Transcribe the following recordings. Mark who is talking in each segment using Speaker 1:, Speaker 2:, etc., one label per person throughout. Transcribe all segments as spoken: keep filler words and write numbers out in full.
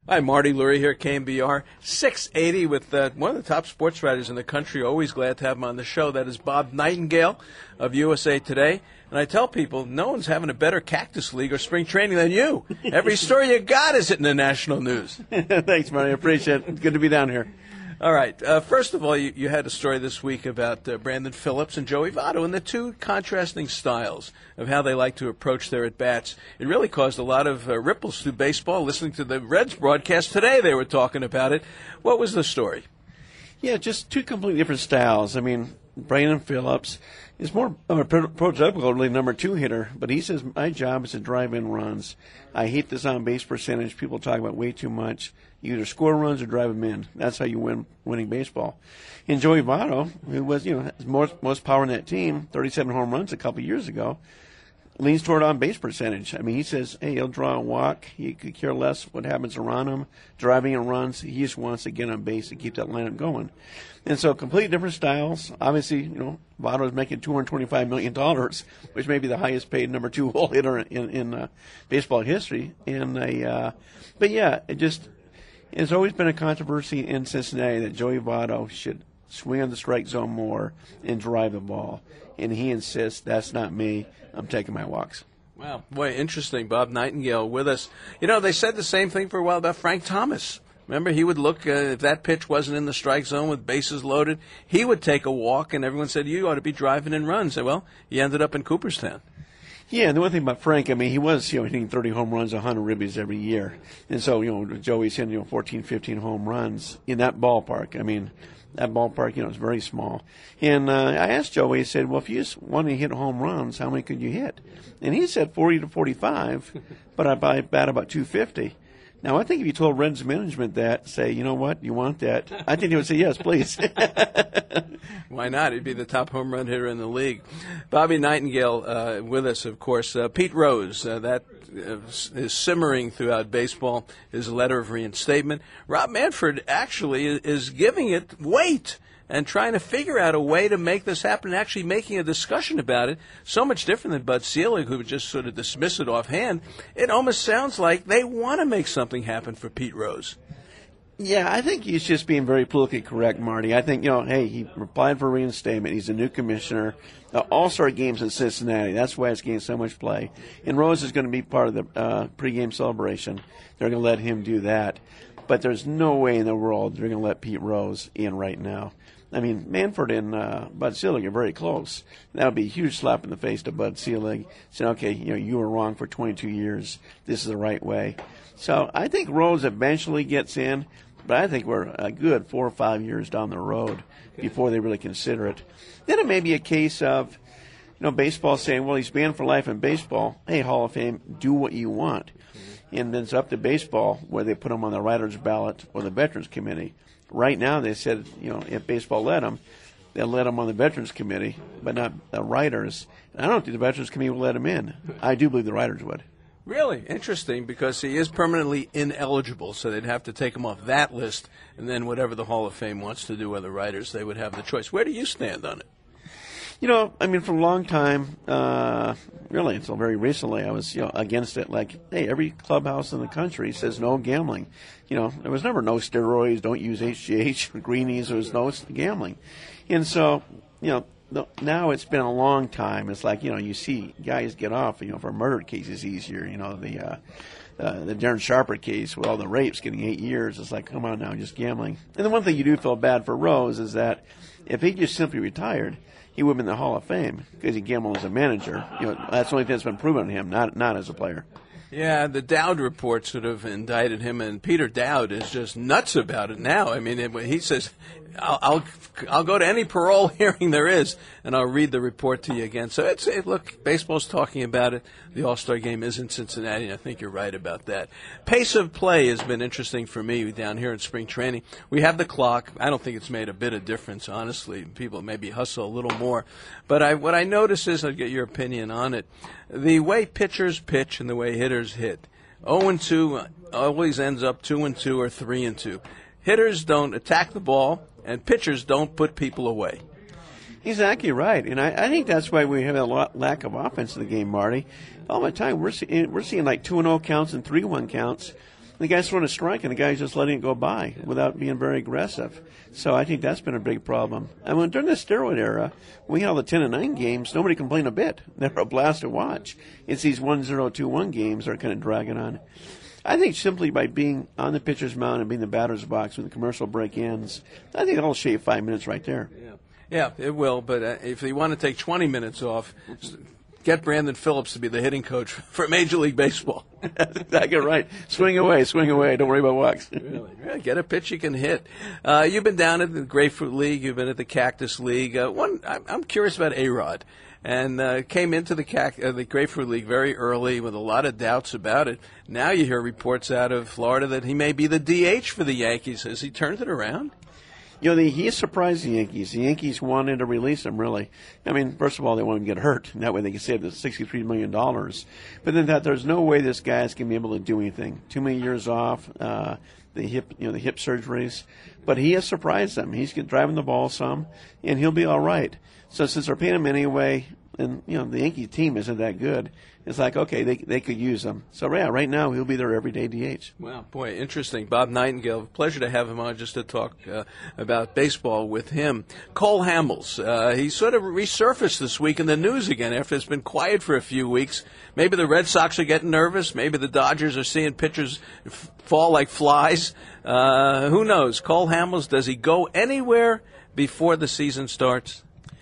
Speaker 1: Hi, Marty Lurie here at K M B R six eighty with uh, one of the top sports writers in the country. Always glad to have him on the show. That is Bob Nightingale of U S A Today. And I tell people, no one's having a better cactus league or spring training than you. Every story you got is in the national news.
Speaker 2: Thanks, Marty. I appreciate it. It's good to be down here.
Speaker 1: All right. Uh, first of all, you, you had a story this week about uh, Brandon Phillips and Joey Votto and the two contrasting styles of how they like to approach their at-bats. It really caused a lot of uh, ripples through baseball. Listening to the Reds broadcast today, they were talking about it. What was the story?
Speaker 2: Yeah, just two completely different styles. I mean, Brandon Phillips is more of a prototypical really number two hitter, but he says, my job is to drive in runs. I hate this on-base percentage. People talk about way too much. You either score runs or drive them in. That's how you win winning baseball. And Joey Votto, who was, you know, most, most power in that team, thirty-seven home runs a couple years ago, leans toward on-base percentage. I mean, he says, hey, he'll draw a walk. He could care less what happens around him. Driving in runs, he just wants to get on base and keep that lineup going. And so completely different styles. Obviously, you know, Votto is making two hundred twenty-five million dollars, which may be the highest paid number two hole hitter in, in uh, baseball history. And a, uh, But, yeah, it just – it's always been a controversy in Cincinnati that Joey Votto should swing on the strike zone more and drive the ball. And he insists, that's not me. I'm taking my walks.
Speaker 1: Wow. Boy, interesting. Bob Nightingale with us. You know, they said the same thing for a while about Frank Thomas. Remember, he would look, uh, if that pitch wasn't in the strike zone with bases loaded, he would take a walk, and everyone said, you ought to be driving in runs. Well, he ended up in Cooperstown.
Speaker 2: Yeah, and the one thing about Frank, I mean, he was, you know, hitting thirty home runs, one hundred ribbies every year. And so, you know, Joey's hitting, you know, fourteen, fifteen home runs in that ballpark. I mean, that ballpark, you know, is very small. And uh, I asked Joey, I said, well, if you just want to hit home runs, how many could you hit? And he said forty to forty-five, but I bat about two fifty. Now, I think if you told Reds management that, say, you know what, you want that, I think they would say, yes, please.
Speaker 1: Why not? He'd be the top home run hitter in the league. Bobby Nightingale uh, with us, of course. Uh, Pete Rose, uh, that uh, is simmering throughout baseball, his letter of reinstatement. Rob Manfred actually is giving it weight and trying to figure out a way to make this happen and actually making a discussion about it. So much different than Bud Selig, who would just sort of dismiss it offhand. It almost sounds like they want to make something happen for Pete Rose.
Speaker 2: Yeah, I think he's just being very politically correct, Marty. I think, you know, hey, he applied for reinstatement. He's a new commissioner. Uh, All-Star games in Cincinnati. That's why it's getting so much play. And Rose is going to be part of the uh, pregame celebration. They're going to let him do that. But there's no way in the world they're going to let Pete Rose in right now. I mean, Manfred and uh, Bud Selig are very close. That would be a huge slap in the face to Bud Selig, saying, okay, you know, you were wrong for twenty-two years. This is the right way. So I think Rose eventually gets in, but I think we're a good four or five years down the road before they really consider it. Then it may be a case of, you know, baseball saying, well, he's banned for life in baseball. Hey, Hall of Fame, do what you want. And then it's up to baseball whether they put him on the writer's ballot or the Veterans Committee. Right now, they said, you know, if baseball let him, they'll let him on the Veterans Committee, but not the writers. And I don't think the Veterans Committee will let him in. I do believe the writers would.
Speaker 1: Really interesting, because he is permanently ineligible, so they'd have to take him off that list, and then whatever the Hall of Fame wants to do with the writers, they would have the choice. Where do you stand on it?
Speaker 2: You know, I mean, for a long time, uh, really until very recently, I was, you know, against it. Like, hey, every clubhouse in the country says no gambling. You know, there was never no steroids, don't use H G H, greenies, there was no gambling. And so, you know, the, now it's been a long time. It's like, you know, you see guys get off, you know, for murder cases easier. You know, the uh, uh, the Darren Sharper case with all the rapes getting eight years. It's like, come on now, just gambling. And the one thing you do feel bad for Rose is that if he just simply retired, he would have been in the Hall of Fame because he gambled as a manager. You know, that's the only thing that's been proven on him, not not as a player.
Speaker 1: Yeah, the Dowd report sort of indicted him, and Peter Dowd is just nuts about it now. I mean, it, he says, I'll, I'll I'll go to any parole hearing there is, and I'll read the report to you again. So, it's it, look, baseball's talking about it. The All-Star game is in Cincinnati, and I think you're right about that. Pace of play has been interesting for me down here in spring training. We have the clock. I don't think it's made a bit of difference, honestly. People maybe hustle a little more. But I, what I notice is, I'll get your opinion on it, the way pitchers pitch and the way hitters hit. oh and two always ends up two and two or three and two. Hitters don't attack the ball, and pitchers don't put people away.
Speaker 2: Exactly right, and I, I think that's why we have a lot, lack of offense in the game, Marty. All the time we're seeing we're seeing like two and zero counts and three one counts, The guy's throwing a strike, and the guy's just letting it go by without being very aggressive. So I think that's been a big problem. And when during the steroid era, we had all the ten and nine games, nobody complained a bit. They were a blast to watch. It's these one zero two one games that are kind of dragging on. I think simply by being on the pitcher's mound and being in the batter's box when the commercial break ends, I think it'll shave five minutes right there.
Speaker 1: Yeah, yeah, it will. But uh, if you want to take twenty minutes off, get Brandon Phillips to be the hitting coach for Major League Baseball.
Speaker 2: That's exactly right. Swing away, swing away. Don't worry about walks.
Speaker 1: Really? Yeah, get a pitch you can hit. Uh, you've been down at the Grapefruit League. You've been at the Cactus League. Uh, one, I'm curious about A-Rod. And uh, came into the Cac- uh, the Grapefruit League very early with a lot of doubts about it. Now you hear reports out of Florida that he may be the D H for the Yankees. Has he turned it around?
Speaker 2: You know, the, he surprised the Yankees. The Yankees wanted to release him, really. I mean, first of all, they wanted him to get hurt. And that way they could save the sixty-three million dollars. But then that there's no way this guy's going to be able to do anything. Too many years off, uh, the hip, you know, the hip surgeries. But he has surprised them. He's driving the ball some, and he'll be all right. So since they're paying him anyway, and, you know, the Yankee team isn't that good, it's like, okay, they they could use him. So, yeah, right now he'll be their everyday D H.
Speaker 1: Wow, boy, interesting. Bob Nightingale, pleasure to have him on just to talk uh, about baseball with him. Cole Hamels, uh, he sort of resurfaced this week in the news again after it's been quiet for a few weeks. Maybe the Red Sox are getting nervous. Maybe the Dodgers are seeing pitchers f- fall like flies. Uh, who knows? Cole Hamels, does he go anywhere before the season starts?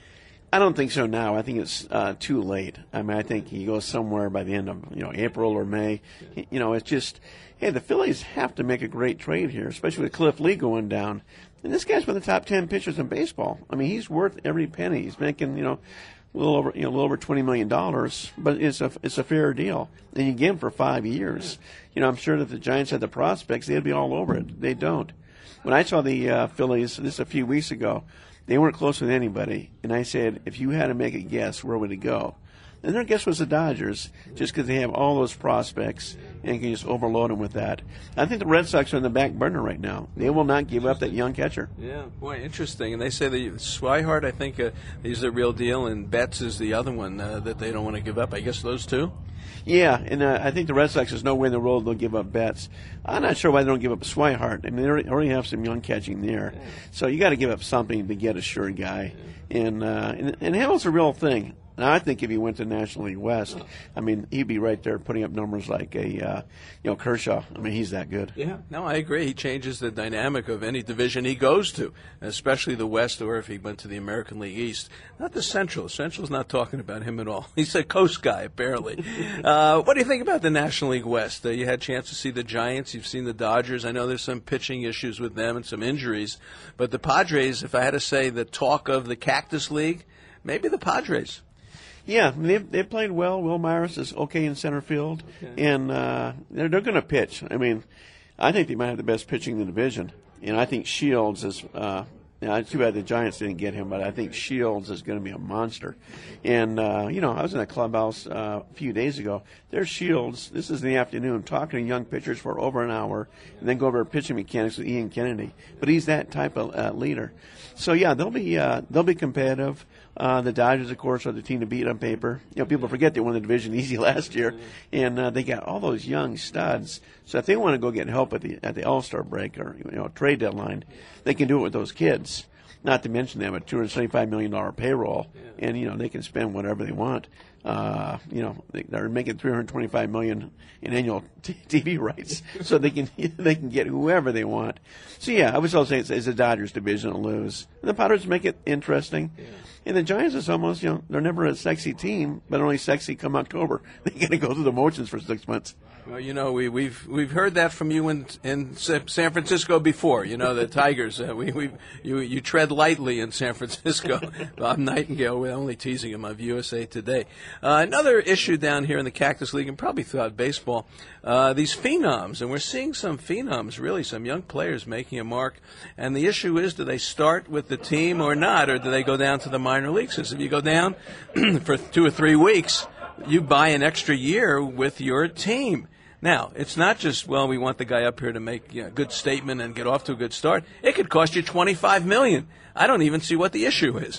Speaker 2: I don't think so now. I think it's uh, too late. I mean, I think he goes somewhere by the end of, you know, April or May. You know, it's just, hey, the Phillies have to make a great trade here, especially with Cliff Lee going down. And this guy's one of the top ten pitchers in baseball. I mean, he's worth every penny. He's making, you know, a little over, you know, a little over twenty million dollars, but it's a it's a fair deal. And you get him for five years. You know, I'm sure that if the Giants had the prospects, they'd be all over it. They don't. When I saw the uh, Phillies this a few weeks ago, they weren't close with anybody, and I said, if you had to make a guess, where would it go? And their guess was the Dodgers, just because they have all those prospects and can just overload them with that. I think the Red Sox are in the back burner right now. They will not give up that young catcher.
Speaker 1: Yeah, boy, interesting. And they say that Swihart, I think, uh, is the real deal, and Betts is the other one uh, that they don't want to give up. I guess those two?
Speaker 2: Yeah, and uh, I think the Red Sox, there's no way in the world they'll give up Betts. I'm not sure why they don't give up Swihart. I mean, they already, already have some young catching there. Yeah. So you got to give up something to get a sure guy. Yeah. And, uh, and, and Hamels a real thing. Now, I think if he went to National League West, I mean, he'd be right there putting up numbers like a, uh, you know, Kershaw. I mean, he's that good.
Speaker 1: Yeah, no, I agree. He changes the dynamic of any division he goes to, especially the West, or if he went to the American League East. Not the Central. Central's not talking about him at all. He's a coast guy, apparently. uh, what do you think about the National League West? Uh, you had a chance to see the Giants. You've seen the Dodgers. I know there's some pitching issues with them and some injuries. But the Padres, if I had to say the talk of the Cactus League, maybe the Padres.
Speaker 2: Yeah, they've, they've played well. Will Myers is okay in center field, okay. and uh, they're, they're going to pitch. I mean, I think they might have the best pitching in the division, and I think Shields is uh, – you know, it's too bad the Giants didn't get him, but I think Shields is going to be a monster. And, uh, you know, I was in a clubhouse uh, a few days ago. There's Shields. This is in the afternoon, talking to young pitchers for over an hour, and then go over pitching mechanics with Ian Kennedy. But he's that type of uh, leader. So, yeah, they'll be uh, they'll be competitive. Uh, the Dodgers, of course, are the team to beat on paper. You know, people forget they won the division easy last year, and uh, they got all those young studs. So if they want to go get help at the at the All-Star break or, you know, trade deadline, they can do it with those kids. Not to mention they have a two hundred seventy-five million dollars payroll, and, you know, they can spend whatever they want. Uh, you know, they, they're making three hundred twenty-five million dollars in annual t- TV rights, so they can they can get whoever they want. So yeah, I would also say it's, it's the Dodgers division to lose. And the Padres make it interesting. Yeah. And the Giants is almost, you know, they're never a sexy team, but only sexy come October. They got to go through the motions for six months.
Speaker 1: Well, you know, we, we've we've heard that from you in in San Francisco before. You know, the Tigers. Uh, we we you you tread lightly in San Francisco. Bob Nightingale, we're only teasing him of U S A Today. Uh, another issue down here in the Cactus League, and probably throughout baseball, uh, these phenoms, and we're seeing some phenoms, really, some young players making a mark. And the issue is, do they start with the team or not, or do they go down to the minor leagues? Because if you go down for two or three weeks, you buy an extra year with your team. Now, it's not just, well, we want the guy up here to make, you know, a good statement and get off to a good start. It could cost you twenty-five million dollars. I don't even see what the issue is.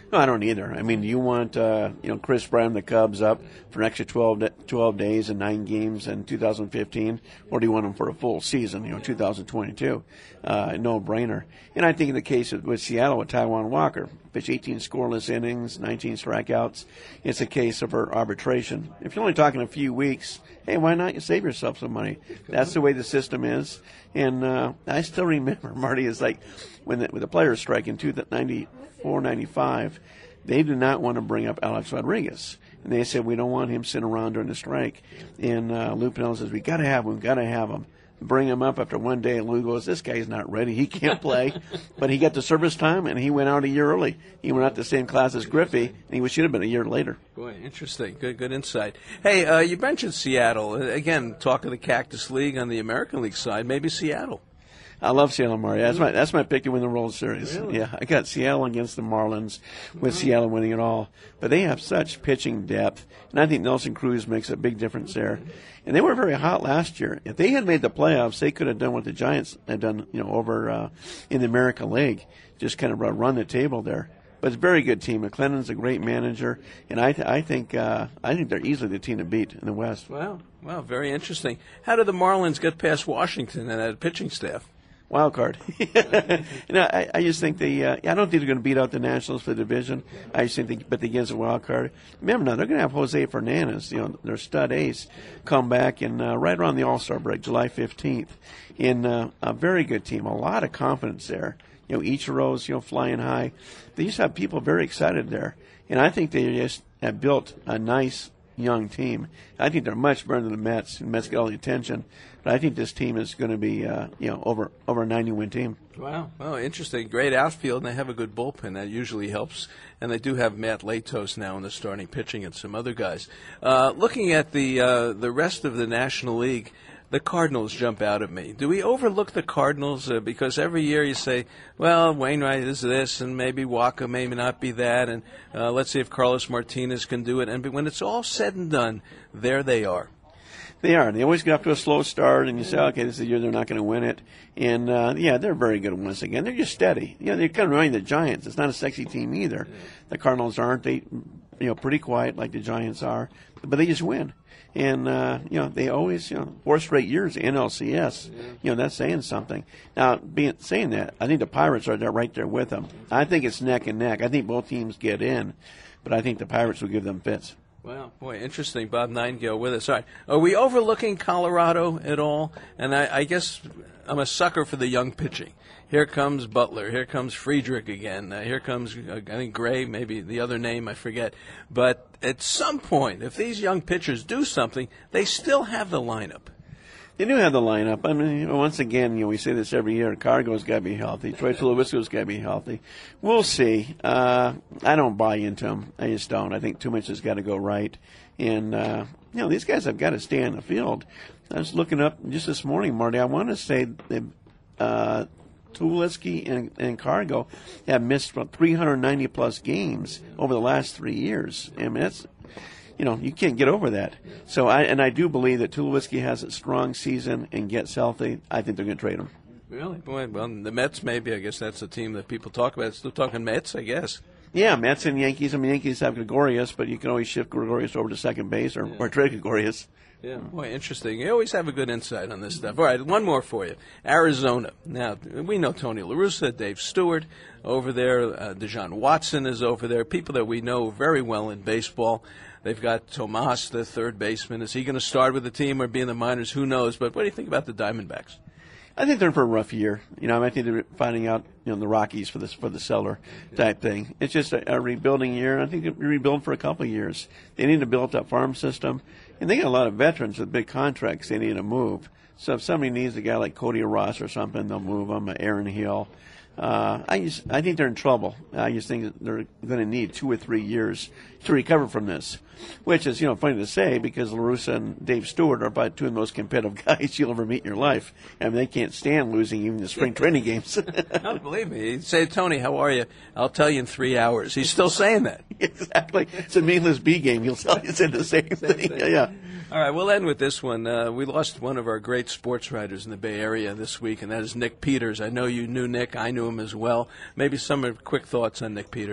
Speaker 2: No, I don't either. I mean, do you want uh, you know Chris Brown, the Cubs, up for an extra twelve, twelve days and nine games in two thousand fifteen, or do you want them for a full season, you know, two thousand twenty-two? Uh, no brainer. And I think in the case of, with Seattle with Taijuan Walker, pitched eighteen scoreless innings, nineteen strikeouts. It's a case of arbitration. If you're only talking a few weeks, hey, why not? You save yourself some money. That's the way the system is. And uh, I still remember, Marty, is like when the, when the players strike in ninety-four, ninety-five, they did not want to bring up Alex Rodriguez. And they said, we don't want him sitting around during the strike. And uh, Lou Piniella says, we got to have him, got to have him. Bring him up after one day, and Lou goes, this guy's not ready. He can't play. But he got the service time, and he went out a year early. He went out the same class as Griffey, and he should have been a year later.
Speaker 1: Boy, interesting. Good good insight. Hey, uh, you mentioned Seattle. Again, talk of the Cactus League on the American League side, maybe Seattle.
Speaker 2: I love Seattle, Mario. That's my that's my pick to win the World Series.
Speaker 1: Really?
Speaker 2: Yeah, I got Seattle against the Marlins, with mm-hmm. Seattle winning it all. But they have such pitching depth, and I think Nelson Cruz makes a big difference there. And they were very hot last year. If they had made the playoffs, they could have done what the Giants had done, you know, over uh, in the American League, just kind of run the table there. But it's a very good team. McLennan's a great manager, and I th- I think uh, I think they're easily the team to beat in the West.
Speaker 1: Wow, wow, very interesting. How did the Marlins get past Washington and that pitching staff?
Speaker 2: Wild card. you know, I, I just think they. Uh, I don't think they're going to beat out the Nationals for the division. I just think they, but they get a wild card. Remember now, they're going to have Jose Fernandez, you know, their stud ace, come back in uh, right around the All-Star break, July fifteenth, in uh, a very good team. A lot of confidence there. You know, Ichiro's, you know, flying high. They just have people very excited there, and I think they just have built a nice young team. I think they're much better than the Mets, and Mets get all the attention. But I think this team is going to be, uh, you know, over over a ninety-win team.
Speaker 1: Wow, well, interesting. Great outfield, and they have a good bullpen. That usually helps. And they do have Matt Latos now in the starting pitching and some other guys. Uh, looking at the uh, the rest of the National League, the Cardinals jump out at me. Do we overlook the Cardinals? Uh, because every year you say, well, Wainwright is this, and maybe Waka may not be that, and uh, let's see if Carlos Martinez can do it. And when it's all said and done, there they are.
Speaker 2: They are. They always get off to a slow start, and you say, okay, this is the year they're not going to win it. And, uh, yeah, they're very good once again. They're just steady. You know, they kind of remind the Giants. It's not a sexy team either. The Cardinals aren't. They, you know, pretty quiet like the Giants are. But they just win. And, uh, you know, they always, you know, four straight years N L C S. Yeah. You know, that's saying something. Now, being saying that, I think the Pirates are there right there with them. I think it's neck and neck. I think both teams get in, but I think the Pirates will give them fits.
Speaker 1: Wow, boy, interesting. Bob Nightingale with us. All right. Are we overlooking Colorado at all? And I, I guess I'm a sucker for the young pitching. Here comes Butler. Here comes Friedrich again. Uh, here comes, uh, I think, Gray, maybe the other name, I forget. But at some point, if these young pitchers do something, they still have the lineup.
Speaker 2: They do have the lineup. I mean, you know, once again, you know, we say this every year. Cargo's got to be healthy. Troy Tulowitzko's got to be healthy. We'll see. Uh, I don't buy into them. I just don't. I think too much has got to go right. And, uh, you know, these guys have got to stay on the field. I was looking up just this morning, Marty. I want to say that uh, Tulowitzki and, and Cargo have missed about three hundred ninety plus games over the last three years. I mean, that's... You know, you can't get over that. So, I and I do believe that Tulowitzki has a strong season and gets healthy. I think they're going to trade him.
Speaker 1: Really? Boy, well, the Mets maybe. I guess that's the team that people talk about. Still talking Mets, I guess.
Speaker 2: Yeah, Mets and Yankees. I mean, Yankees have Gregorius, but you can always shift Gregorius over to second base or, yeah. or trade Gregorius.
Speaker 1: Yeah, boy, interesting. You always have a good insight on this stuff. All right, one more for you. Arizona. Now, we know Tony La Russa, Dave Stewart over there. Uh, Deshaun Watson is over there. People that we know very well in baseball. They've got Tomas, the third baseman. Is he going to start with the team or be in the minors? Who knows? But what do you think about the Diamondbacks?
Speaker 2: I think they're in for a rough year. You know, I think they're finding out, you know, the Rockies for this for the cellar type thing. It's just a, a rebuilding year. I think they rebuild for a couple of years. They need to build up farm system, and they got a lot of veterans with big contracts they need to move. So if somebody needs a guy like Cody Ross or something, they'll move him. Aaron Hill. Uh, I just, I think they're in trouble. I just think they're going to need two or three years to recover from this, which is, you know, funny to say because La Russa and Dave Stewart are about two of the most competitive guys you'll ever meet in your life. I mean, they can't stand losing even the spring training games.
Speaker 1: Don't believe me. He'd say, Tony, how are you? I'll tell you in three hours. He's still saying that.
Speaker 2: Exactly. It's a meaningless B game. He'll tell you the same, same thing. thing. Yeah, yeah.
Speaker 1: All right, we'll end with this one. Uh, we lost one of our great sports writers in the Bay Area this week, and that is Nick Peters. I know you knew Nick. I knew him as well. Maybe some quick thoughts on Nick Peters.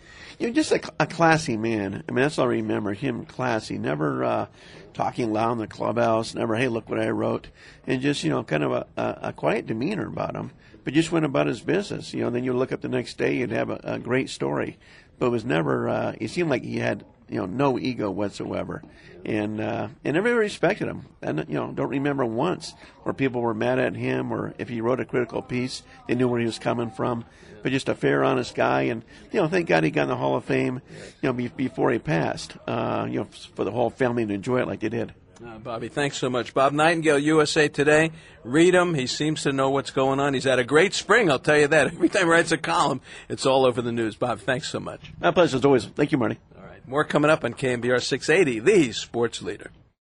Speaker 2: You know, just a, a classy man. I mean, that's all I remember, him classy. Never uh, talking loud in the clubhouse, never, hey, look what I wrote. And just, you know, kind of a, a, a quiet demeanor about him. But just went about his business. You know, then you look up the next day, you'd have a, a great story. But it was never, uh, he seemed like he had, you know, no ego whatsoever. And uh, and everybody respected him. And, you know, don't remember once where people were mad at him, or if he wrote a critical piece, they knew where he was coming from. But just a fair, honest guy. And, you know, thank God he got in the Hall of Fame, you know, be, before he passed, uh, you know, for the whole family to enjoy it like they did.
Speaker 1: Uh, Bobby, thanks so much. Bob Nightingale, U S A Today. Read him. He seems to know what's going on. He's had a great spring, I'll tell you that. Every time he writes a column, it's all over the news. Bob, thanks so much.
Speaker 2: My pleasure as always. Thank you, Marty.
Speaker 1: All right. More coming up on K M B R six eighty, the sports leader.